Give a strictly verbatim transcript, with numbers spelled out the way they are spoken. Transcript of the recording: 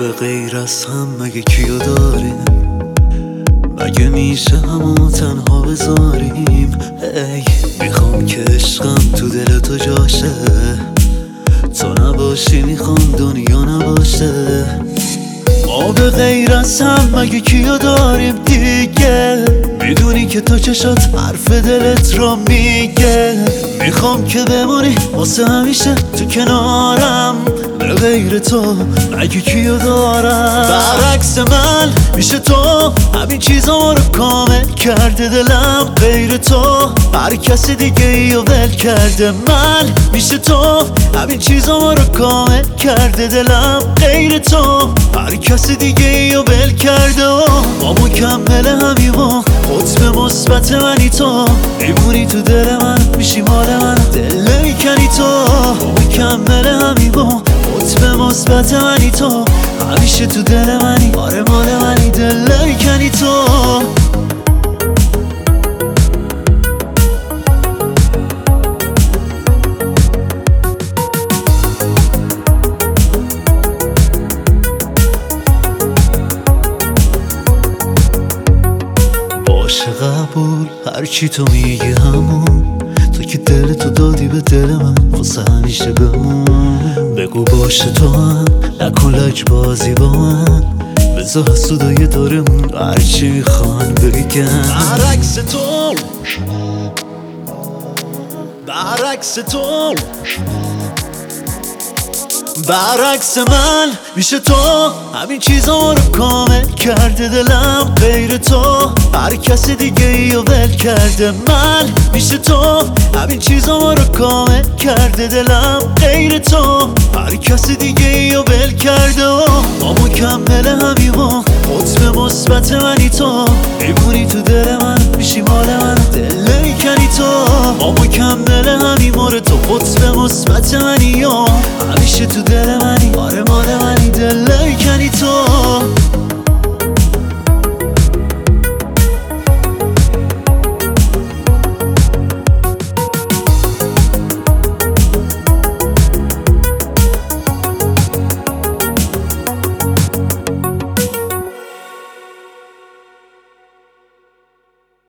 به غیر از هم مگه کیو داریم؟ مگه میشه همو تنها بذاریم؟ ای میخوام که عشقم تو دل تو جاشه، تو نباشی میخوام دنیا نباشه. ما به غیر از هم مگه کیو داریم دیگه؟ میدونی که تو چشات حرف دلت رو میگه. میخوام که بمونی واسه همیشه تو کنارم، به غیر تو مگه کیو دارم؟ برعکس من میشه تو همین چیزا رو کامل کرده دلم، غیر تو هر کس دیگه ای رو ول کرده. من میشه تو همین چیزا رو کامل کرده دلم، غیر تو هر کس دیگه ای رو ول کرده. ما مکمل همیم، قطب مثبت منی تو، میمونی تو دل من، میشی مال من، دل نمیکنی تو. مکمل همیم، قطب مثبت منی تو، همیشه تو دل منی، آره مال منی، دل نمیکنی تو. باشه قبول هرچی تو میگی همون، تو که دل تو دادی به دل من، واسه همیشه بمون. بگو باشه تو هم نکن لج بازی با من، بذار حسودای دارمون هرچی میخوان بگن. برعکس تو، برعکس تو، برعکس من میشه تو همین چیزا رو کامل کرده دلم، غیر تو هر کس دیگه ای رو ول کرده. من میشه تو همین چیزا رو کامل کرده دلم، غیر تو هر کس دیگه ای رو ول کرده. ما مکمل همیم، قطب مثبت منی تو، میمونی تو دل من، میشی مال من، دل نمیکنی تو. ما مکمل همیم، آره تو قطب مثبت منی، همیشه تو دل منی، آره مال منی، دل نمیکنی تو.